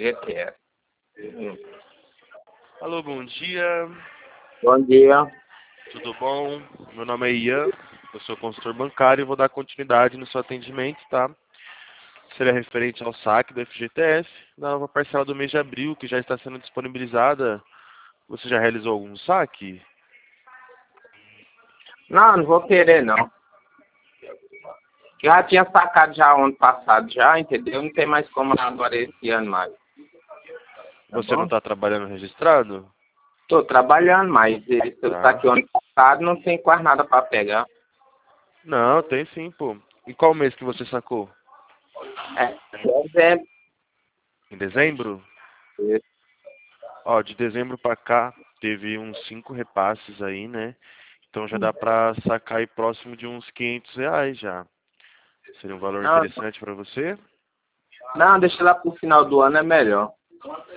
FGTS. Alô, bom dia. Bom dia. Tudo bom? Meu nome é Ian, eu sou consultor bancário e vou dar continuidade no seu atendimento, tá? Seria referente ao saque do FGTS, da nova parcela do mês de abril, que já está sendo disponibilizada. Você já realizou algum saque? Não vou querer, não. Já tinha sacado já ano passado, já, entendeu? Não tem mais como agora esse ano mais. Você não está trabalhando registrado? Estou trabalhando, mas se eu Tá. saquei ano passado, não tem quase nada para pegar. Não, tem sim, pô. Em qual mês que você sacou? Dezembro. Em dezembro? Isso. Ó, de dezembro pra cá, teve uns 5 repasses aí, né? Então já dá pra sacar aí próximo de uns R$ 500 já. Seria um valor Não, interessante pra você? não, deixa lá pro final do ano, é melhor.